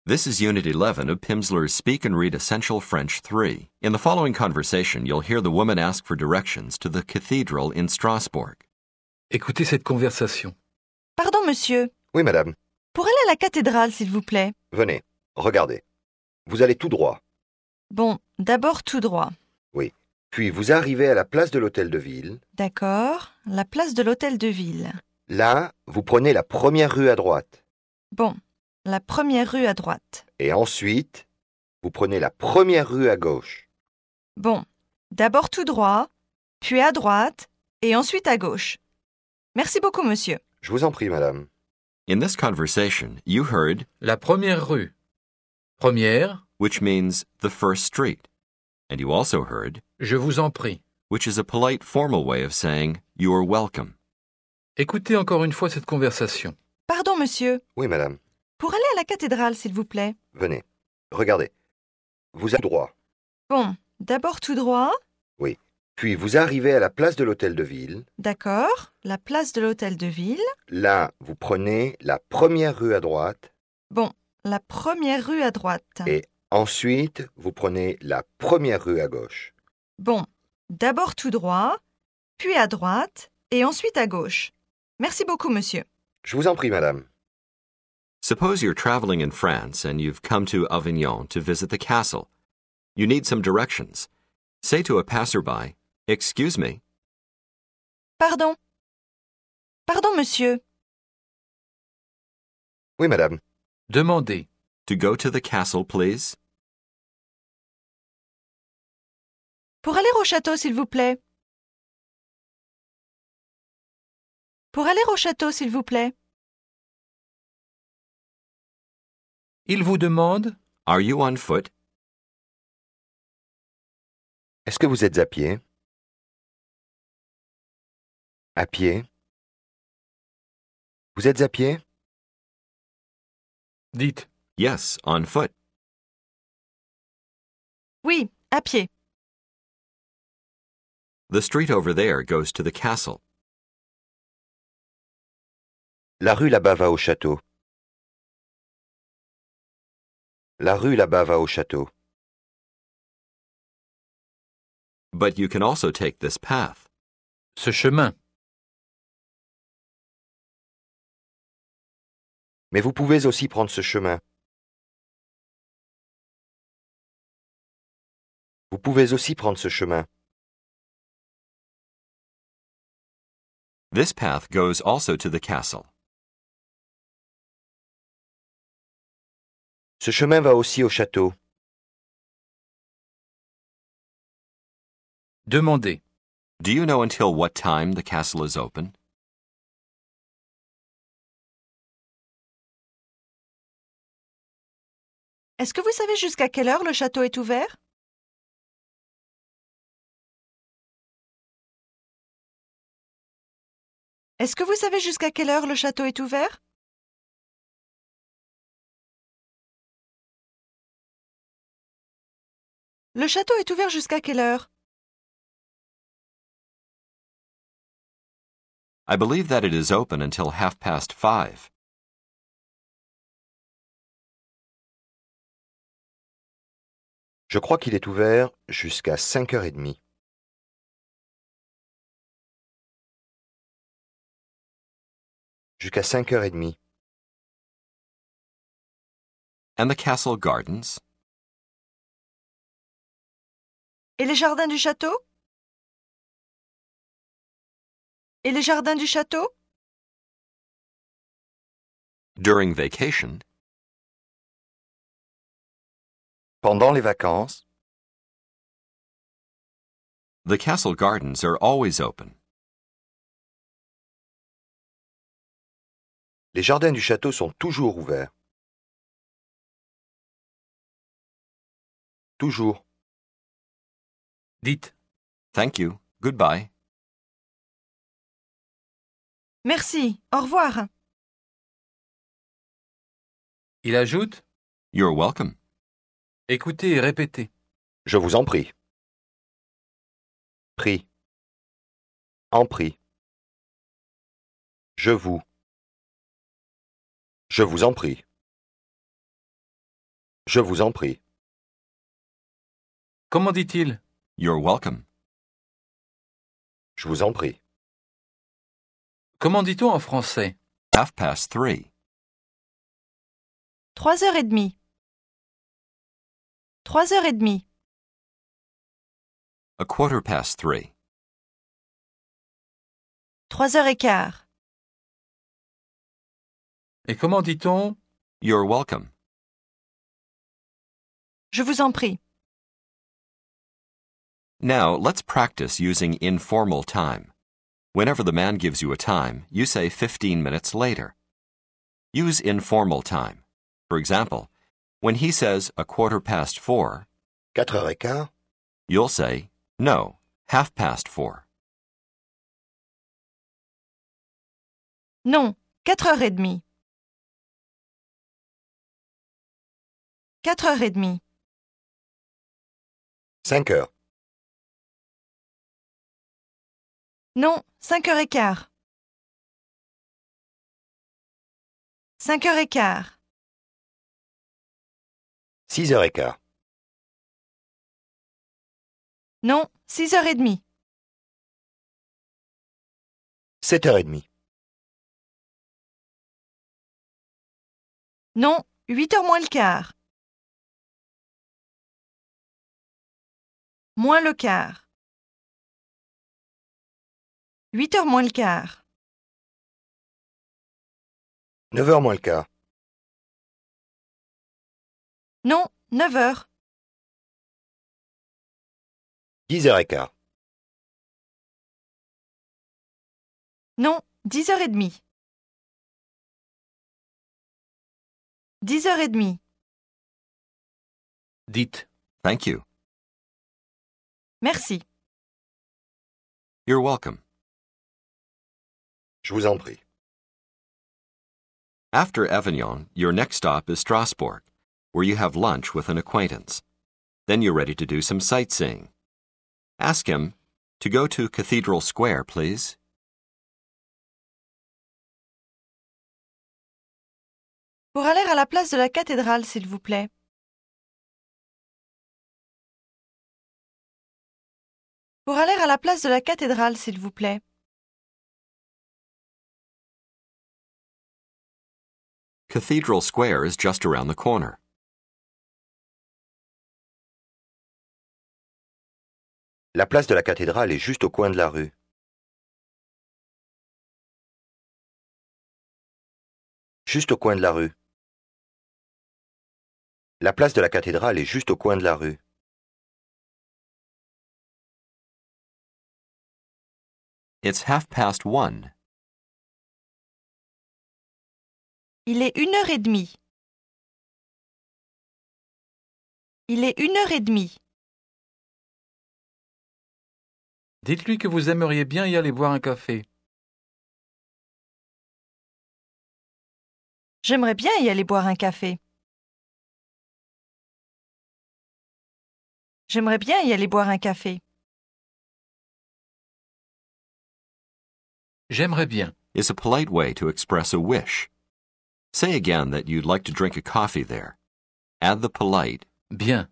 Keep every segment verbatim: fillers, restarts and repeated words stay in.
This is Unit eleven of Pimsleur's Speak and Read Essential French three. In the following conversation, you'll hear the woman ask for directions to the cathedral in Strasbourg. Écoutez cette conversation. Pardon, monsieur. Oui, madame. Pour aller à la cathédrale, s'il vous plaît. Venez, regardez. Vous allez tout droit. Bon, d'abord tout droit. Oui. Puis vous arrivez à la place de l'hôtel de ville. D'accord, la place de l'hôtel de ville. Là, vous prenez la première rue à droite. Bon, la première rue à droite. Et ensuite, vous prenez la première rue à gauche. Bon, d'abord tout droit, puis à droite, et ensuite à gauche. Merci beaucoup, monsieur. Je vous en prie, madame. In this conversation, you heard La première rue. Première, which means the first street. And you also heard je vous en prie. which is a polite formal way of saying you are welcome. Écoutez encore une fois cette conversation. Pardon, monsieur. Oui, madame. Pour aller à la cathédrale, s'il vous plaît. Venez. Regardez. Vous allez tout droit. Bon, d'abord tout droit. Oui. Puis vous arrivez à la place de l'hôtel de ville. D'accord, la place de l'hôtel de ville. Là, vous prenez la première rue à droite. Bon, la première rue à droite. Et ensuite, vous prenez la première rue à gauche. Bon, d'abord tout droit, puis à droite, et ensuite à gauche. Merci beaucoup, monsieur. Je vous en prie, madame. Suppose you're traveling in France and you've come to Avignon to visit the castle. You need some directions. Say to a passerby, "Excuse me." Pardon. Pardon, monsieur. Oui, madame. Demandez. To go to the castle, please. Pour aller au château, s'il vous plaît. Pour aller au château, s'il vous plaît. Il vous demande Are you on foot? Est-ce que vous êtes à pied? À pied? Vous êtes à pied? dites Yes, on foot. Oui, à pied. The street over there goes to the castle. La rue là-bas va au château. La rue là-bas va au château. But you can also take this path. ce chemin. Mais vous pouvez aussi prendre ce chemin. Vous pouvez aussi prendre ce chemin. This path goes also to the castle. Ce chemin va aussi au château. Demandez. Do you know until what time the castle is open? Est-ce que vous savez jusqu'à quelle heure le château est ouvert? Est-ce que vous savez jusqu'à quelle heure le château est ouvert? Le château est ouvert jusqu'à quelle heure? I believe that it is open until half past five. Je crois qu'il est ouvert jusqu'à cinq heures trente. Jusqu'à cinq heures trente. And the castle gardens? Et les jardins du château? Et les jardins du château? During vacation? Pendant les vacances, The castle gardens are always open. les jardins du château sont toujours ouverts. Toujours. Dites. Thank you. Goodbye. Merci, au revoir. Il ajoute. You're welcome. Écoutez et répétez. Je vous en prie. Prie. En prie. Je vous. Je vous en prie. Je vous en prie. Comment dit-il? You're welcome. Je vous en prie. Comment dit-on en français? Half past three. Trois heures et demie. Trois heures et demie. A quarter past three. Trois heures et quart. Et comment dit-on? You're welcome. Je vous en prie. Now, let's practice using informal time. Whenever the man gives you a time, you say fifteen minutes later. Use informal time. For example, when he says a quarter past four, Quatre heures et quart. you'll say, no, half past four. Non, quatre heures et demie. Quatre heures et demie. Cinq heures. Non, cinq heures et quart. Cinq heures et quart. Six heures et quart. Non, six heures et demie. Sept heures et demie. Non, huit heures moins le quart. Moins le quart. Huit heures moins le quart. Neuf heures moins le quart. Non, neuf heures. Dix heures et quart. Non, dix heures et demie. Dix heures et demie. Dites. Thank you. Merci. You're welcome. Je vous en prie. After Avignon, your next stop is Strasbourg, where you have lunch with an acquaintance. Then you're ready to do some sightseeing. Ask him to go to Cathedral Square, please. Pour aller à la place de la cathédrale, s'il vous plaît. Pour aller à la place de la cathédrale, s'il vous plaît. Cathedral Square is just around the corner. La place de la cathédrale est juste au coin de la rue. Juste au coin de la rue. La place de la cathédrale est juste au coin de la rue. It's half past one. Il est une heure et demie. Il est une heure et demie. Dites-lui que vous aimeriez bien y aller boire un café. J'aimerais bien y aller boire un café. J'aimerais bien y aller boire un café. J'aimerais bien. Is a polite way to express a wish. Say again that you'd like to drink a coffee there. Add the polite, Bien.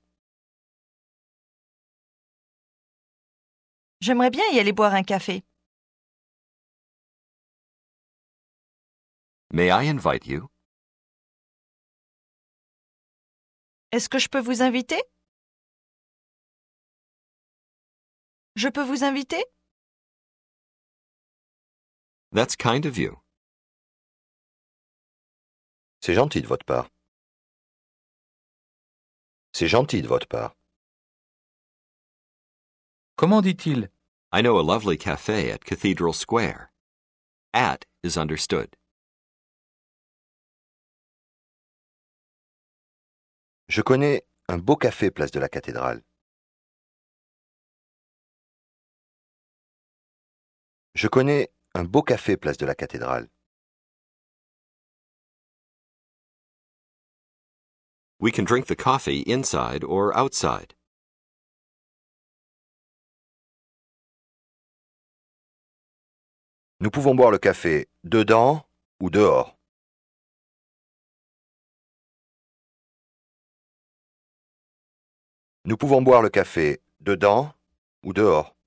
J'aimerais bien y aller boire un café. may I invite you? Est-ce que je peux vous inviter? Je peux vous inviter? That's kind of you. C'est gentil de votre part. C'est gentil de votre part. Comment dit-il? I know a lovely cafe at Cathedral Square. At is understood. Je connais un beau café place de la cathédrale. Je connais un beau café place de la cathédrale. We can drink the coffee inside or outside. Nous pouvons boire le café dedans ou dehors. Nous pouvons boire le café dedans ou dehors.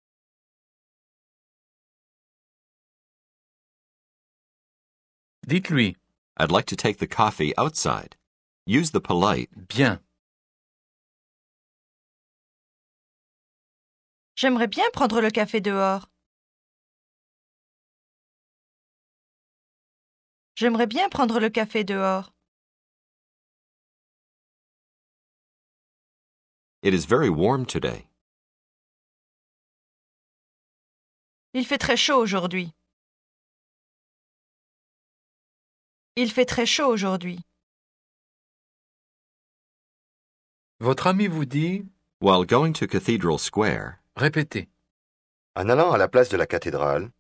Dites-lui I'd like to take the coffee outside. Use the polite, bien. J'aimerais bien prendre le café dehors. J'aimerais bien prendre le café dehors. It is very warm today. Il fait très chaud aujourd'hui. Il fait très chaud aujourd'hui. Votre ami vous dit While going to Cathedral Square, répétez. En allant à la place de la cathédrale,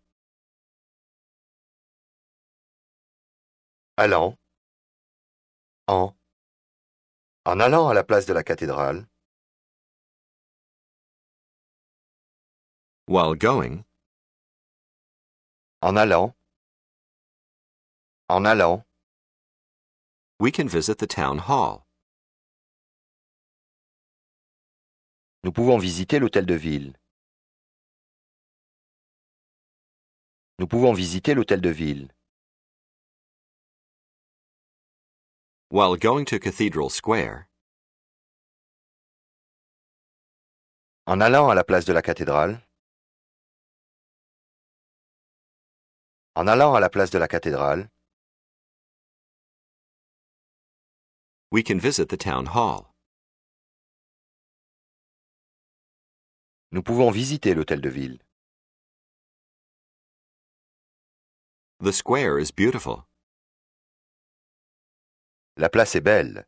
allant, en, en allant à la place de la cathédrale, while going, en allant, en allant, we can visit the town hall. nous pouvons visiter l'hôtel de ville. Nous pouvons visiter l'hôtel de ville. While going to Cathedral Square, En allant à la place de la cathédrale, en allant à la place de la cathédrale, we can visit the town hall. nous pouvons visiter l'hôtel de ville. The square is beautiful. La place est belle.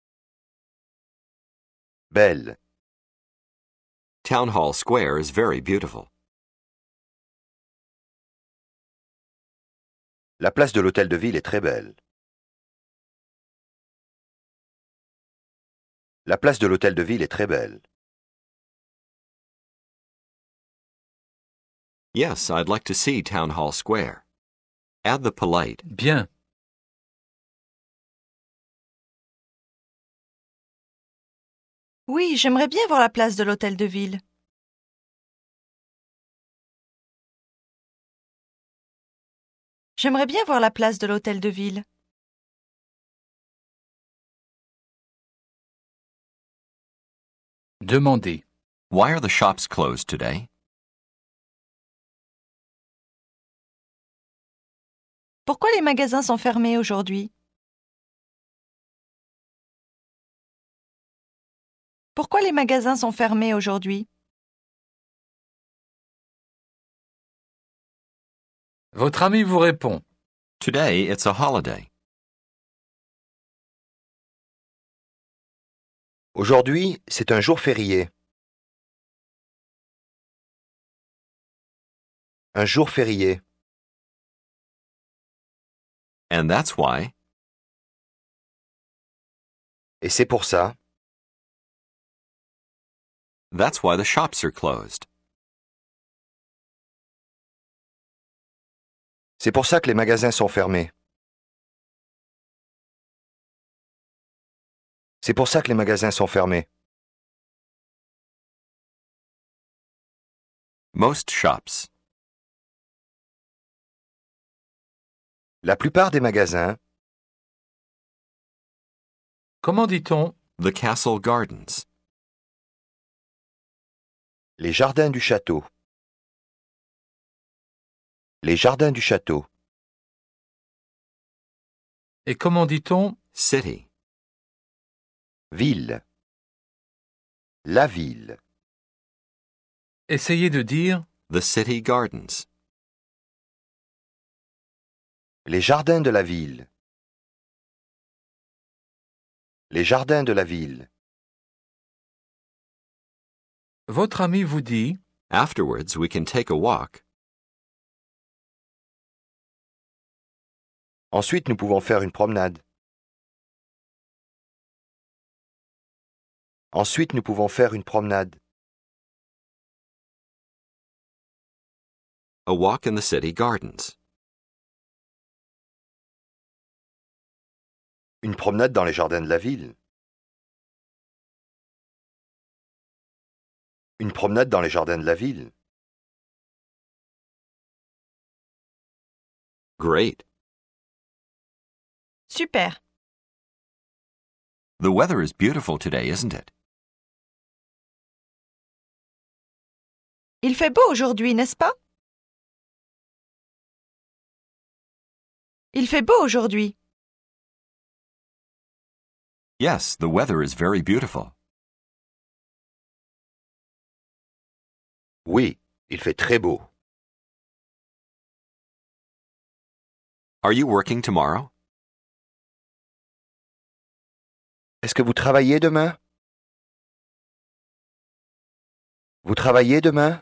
Belle. Town Hall Square is very beautiful. La place de l'hôtel de ville est très belle. La place de l'hôtel de ville est très belle. Yes, I'd like to see Town Hall Square. Add the polite, Bien. Oui, j'aimerais bien voir la place de l'hôtel de ville. J'aimerais bien voir la place de l'hôtel de ville. Demandez. why are the shops closed today? Pourquoi les magasins sont fermés aujourd'hui? Pourquoi les magasins sont fermés aujourd'hui? Votre ami vous répond. Today it's a holiday. Aujourd'hui, c'est un jour férié. Un jour férié. And that's why, Et c'est pour ça, that's why the shops are closed. c'est pour ça que les magasins sont fermés. C'est pour ça que les magasins sont fermés. Most shops, La plupart des magasins, Comment dit-on the castle gardens, les jardins du château. Les jardins du château. et comment dit-on city, Ville. La ville. essayez de dire the city gardens, Les jardins de la ville. Les jardins de la ville. votre ami vous dit afterwards we can take a walk. Ensuite, nous pouvons faire une promenade. Ensuite, nous pouvons faire une promenade. A walk in the city gardens. Une promenade dans les jardins de la ville. Une promenade dans les jardins de la ville. Great. Super. The weather is beautiful today, isn't it? Il fait beau aujourd'hui, n'est-ce pas? Il fait beau aujourd'hui. Yes, the weather is very beautiful. Oui, il fait très beau. Are you working tomorrow? Est-ce que vous travaillez demain? Vous travaillez demain?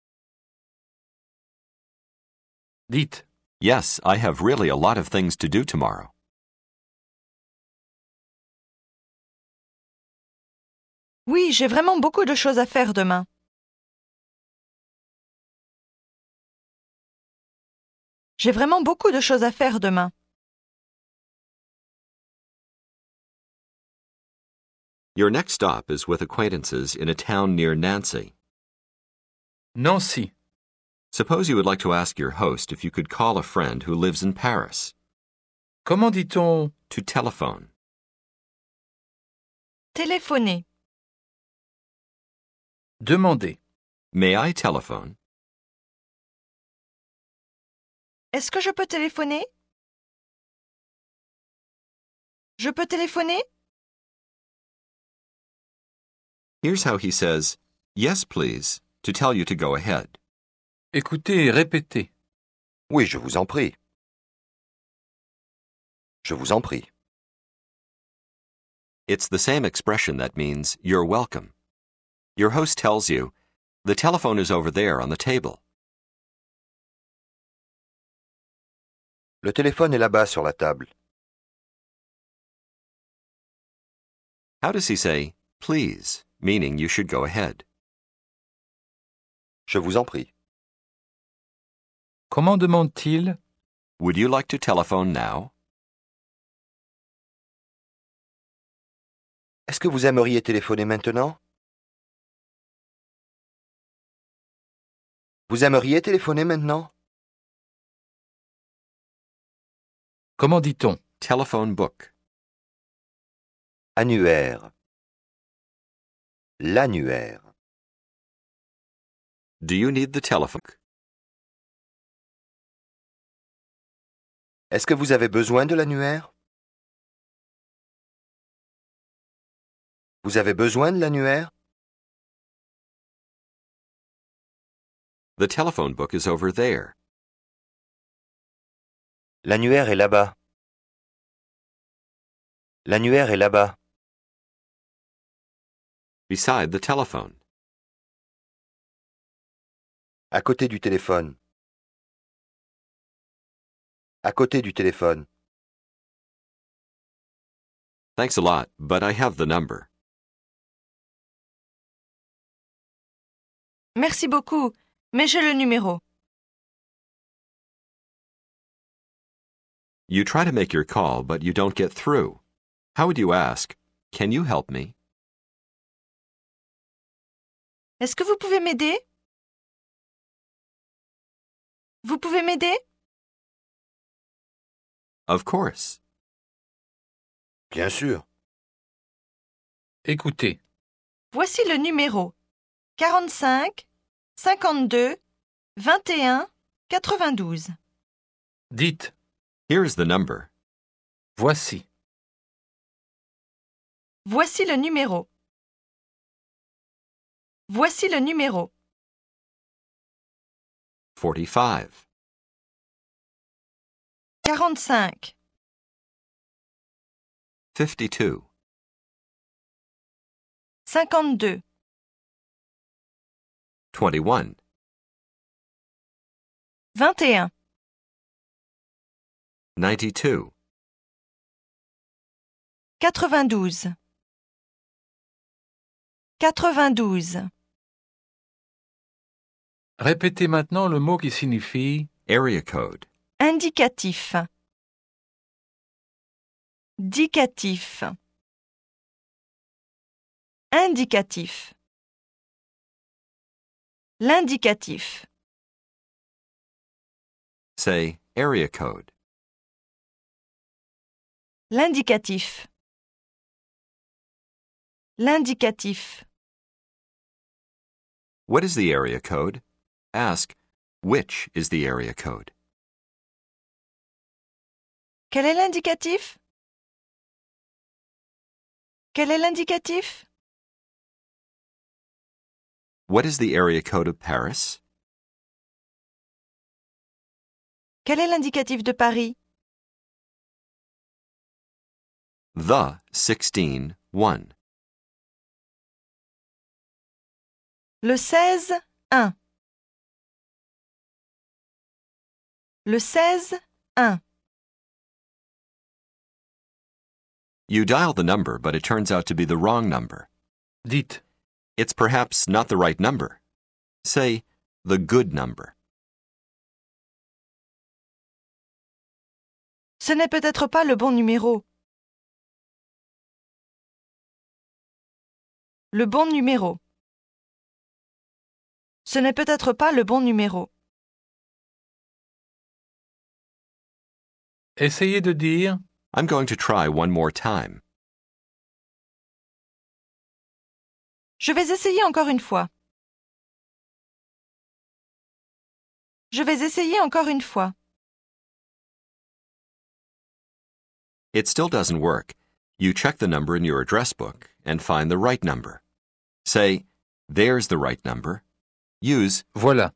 Dites. Yes, I have really a lot of things to do tomorrow. Oui, j'ai vraiment beaucoup de choses à faire demain. J'ai vraiment beaucoup de choses à faire demain. Your next stop is with acquaintances in a town near Nancy. Nancy. Suppose you would like to ask your host if you could call a friend who lives in Paris. Comment dit-on To telephone. Téléphoner. demander? May I telephone? Est-ce que je peux téléphoner? Je peux téléphoner? Here's how he says, yes, please, to tell you to go ahead. Écoutez et répétez. Oui, je vous en prie. Je vous en prie. It's the same expression that means you're welcome. Your host tells you, the telephone is over there on the table. Le téléphone est là-bas sur la table. How does he say, please, meaning you should go ahead? Je vous en prie. Comment demande-t-il? Would you like to telephone now? Est-ce que vous aimeriez téléphoner maintenant? Vous aimeriez téléphoner maintenant? Comment dit-on? Telephone book. Annuaire. L'annuaire. Do you need the telephone? Est-ce que vous avez besoin de l'annuaire? Vous avez besoin de l'annuaire? The telephone book is over there. L'annuaire est là-bas. L'annuaire est là-bas. Beside the telephone. À côté du téléphone. À côté du téléphone. Thanks a lot, but I have the number. Merci beaucoup, mais j'ai le numéro. You try to make your call, but you don't get through. How would you ask, can you help me? Est-ce que vous pouvez m'aider? Vous pouvez m'aider? Of course. Bien sûr. Écoutez. Voici le numéro quarante-cinq, cinquante-deux, vingt et un, quatre-vingt-douze. Dites. Here's the number. Voici. Voici le numéro. Voici le numéro. forty-five. quarante-cinq, fifty-two. cinquante-deux, twenty-one. vingt et un, ninety-two. quatre-vingt-douze. quatre-vingt-douze. Répétez maintenant le mot qui signifie Area code. Indicatif. Dicatif. Indicatif. L'indicatif. Say area code. L'indicatif. L'indicatif. What is the area code? Ask, which is the area code? Quel est l'indicatif? Quel est l'indicatif? What is the area code of Paris? Quel est l'indicatif de Paris? The sixteen one. Le seize un. Le seize un. You dial the number, but it turns out to be the wrong number. Dites, It's perhaps not the right number. Say, the good number. Ce n'est peut-être pas le bon numéro. Le bon numéro. Ce n'est peut-être pas le bon numéro. essayez de dire I'm going to try one more time. Je vais essayer encore une fois. Je vais essayer encore une fois. It still doesn't work. You check the number in your address book and find the right number. Say, there's the right number. Use, voilà.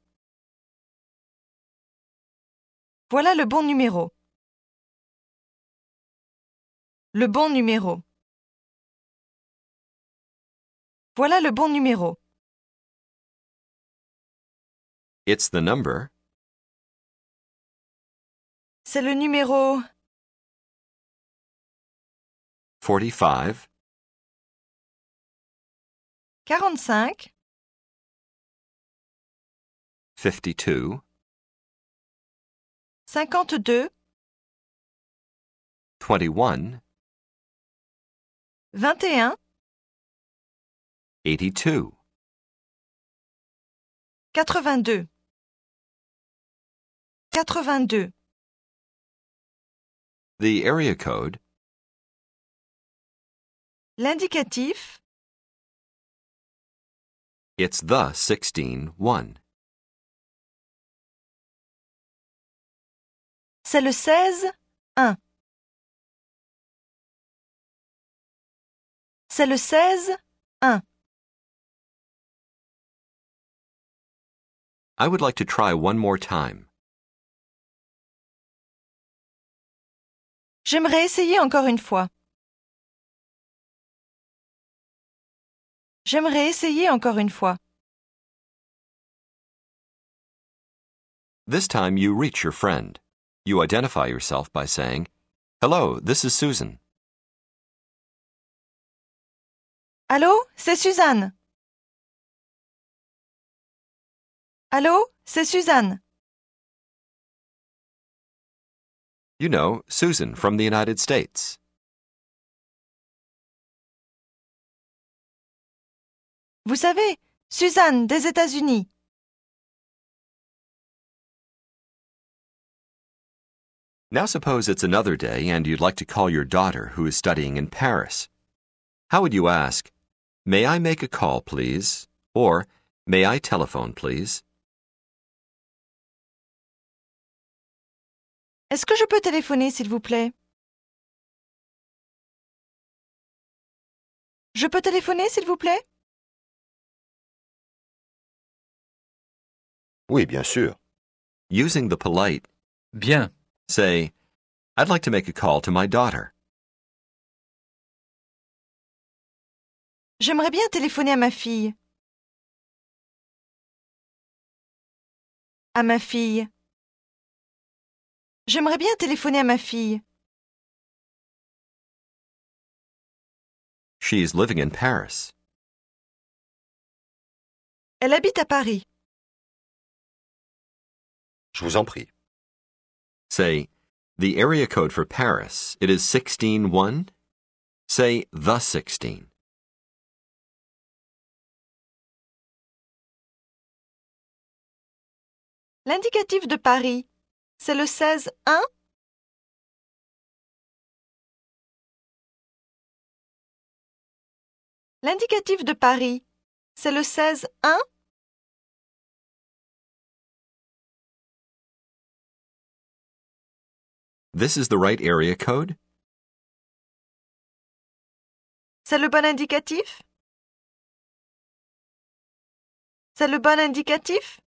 Voilà le bon numéro. Le bon numéro. Voilà le bon numéro. it's the number. C'est le numéro forty-five, quarante-cinq, fifty-two, cinquante-deux, twenty-one, vingt et un, eighty-two. quatre-vingt-deux. quatre-vingt-deux. The area code, L'indicatif, it's the sixteen one. c'est le seize un. C'est le seize un. I would like to try one more time. J'aimerais essayer encore une fois. J'aimerais essayer encore une fois. This time you reach your friend. You identify yourself by saying, hello, this is Susan. Allô, c'est Suzanne. Allô, c'est Suzanne. You know, Susan from the United States. Vous savez, Suzanne des États-Unis. Now suppose it's another day and you'd like to call your daughter who is studying in Paris. How would you ask, may I make a call, please? Or, may I telephone, please? Est-ce que je peux téléphoner, s'il vous plaît? Je peux téléphoner, s'il vous plaît? Oui, bien sûr. Using the polite, Bien. say, I'd like to make a call to my daughter. J'aimerais bien téléphoner à ma fille. À ma fille. J'aimerais bien téléphoner à ma fille. She's living in Paris. Elle habite à Paris. Je vous en prie. Say, the area code for Paris, it is sixteen one. Say the sixteen. L'indicatif de Paris, c'est le seize un? L'indicatif de Paris, c'est le seize un? This is the right area code? C'est le bon indicatif? C'est le bon indicatif?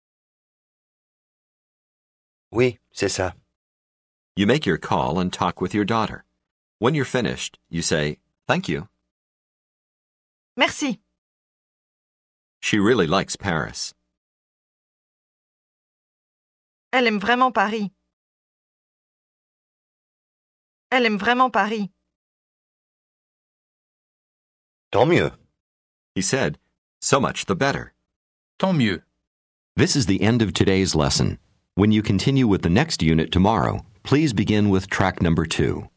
Oui, c'est ça. You make your call and talk with your daughter. When you're finished, you say, "Thank you." Merci. She really likes Paris. Elle aime vraiment Paris. Elle aime vraiment Paris. Tant mieux. He said, "So much the better." Tant mieux. This is the end of today's lesson. When you continue with the next unit tomorrow, please begin with track number two.